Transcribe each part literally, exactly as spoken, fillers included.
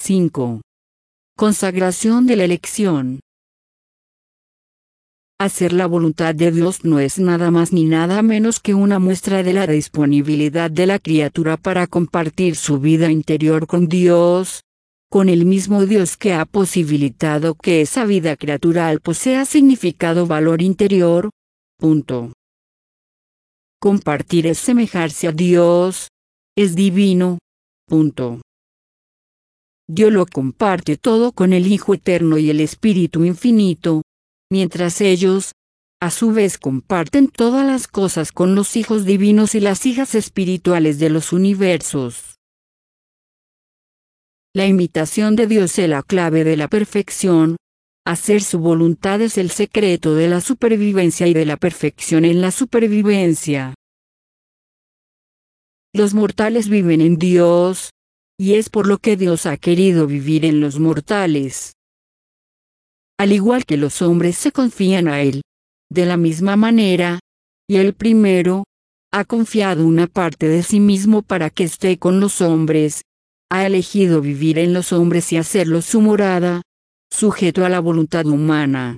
cinco. Consagración de la elección. Hacer la voluntad de Dios no es nada más ni nada menos que una muestra de la disponibilidad de la criatura para compartir su vida interior con Dios, con el mismo Dios que ha posibilitado que esa vida criatural posea significado, valor interior. Punto. Compartir es semejarse a Dios, es divino. Punto. Dios lo comparte todo con el Hijo Eterno y el Espíritu Infinito, mientras ellos, a su vez, comparten todas las cosas con los hijos divinos y las hijas espirituales de los universos. La imitación de Dios es la clave de la perfección. Hacer su voluntad es el secreto de la supervivencia y de la perfección en la supervivencia. Los mortales viven en Dios, y es por lo que Dios ha querido vivir en los mortales. Al igual que los hombres se confían a Él, de la misma manera, y Él primero, ha confiado una parte de sí mismo para que esté con los hombres, ha elegido vivir en los hombres y hacerlos su morada, sujeto a la voluntad humana.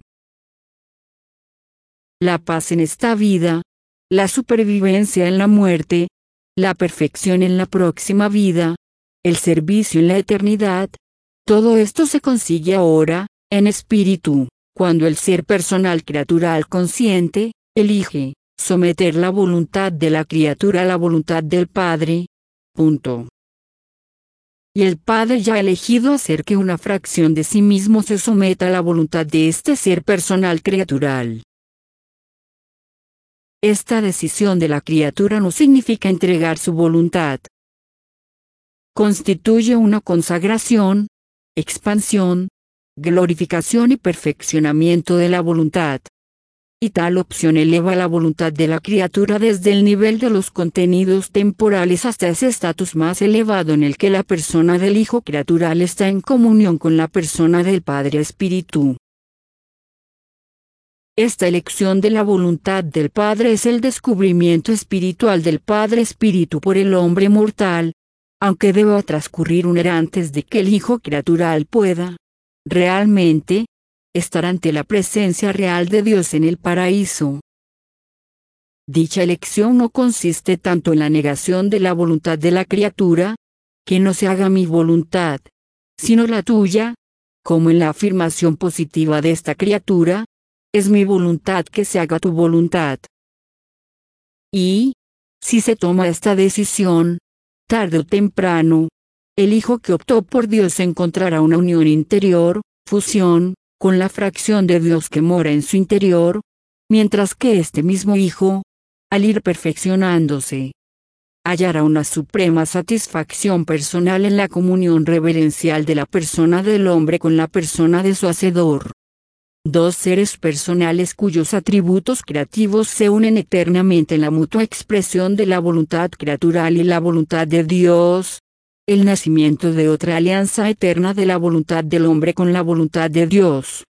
La paz en esta vida, la supervivencia en la muerte, la perfección en la próxima vida, el servicio en la eternidad, todo esto se consigue ahora, en espíritu, cuando el ser personal criatural consciente, elige, someter la voluntad de la criatura a la voluntad del Padre. Punto. Y el Padre ya ha elegido hacer que una fracción de sí mismo se someta a la voluntad de este ser personal criatural. Esta decisión de la criatura no significa entregar su voluntad. Constituye una consagración, expansión, glorificación y perfeccionamiento de la voluntad. Y tal opción eleva la voluntad de la criatura desde el nivel de los contenidos temporales hasta ese estatus más elevado en el que la persona del Hijo criatural está en comunión con la persona del Padre Espíritu. Esta elección de la voluntad del Padre es el descubrimiento espiritual del Padre Espíritu por el hombre mortal, aunque deba transcurrir un era antes de que el Hijo criatural pueda, realmente, estar ante la presencia real de Dios en el paraíso. Dicha elección no consiste tanto en la negación de la voluntad de la criatura, que no se haga mi voluntad, sino la tuya, como en la afirmación positiva de esta criatura, es mi voluntad que se haga tu voluntad. Y, si se toma esta decisión, tarde o temprano, el Hijo que optó por Dios encontrará una unión interior, fusión, con la fracción de Dios que mora en su interior, mientras que este mismo Hijo, al ir perfeccionándose, hallará una suprema satisfacción personal en la comunión reverencial de la persona del hombre con la persona de su Hacedor. Dos seres personales cuyos atributos creativos se unen eternamente en la mutua expresión de la voluntad criatural y la voluntad de Dios. El nacimiento de otra alianza eterna de la voluntad del hombre con la voluntad de Dios.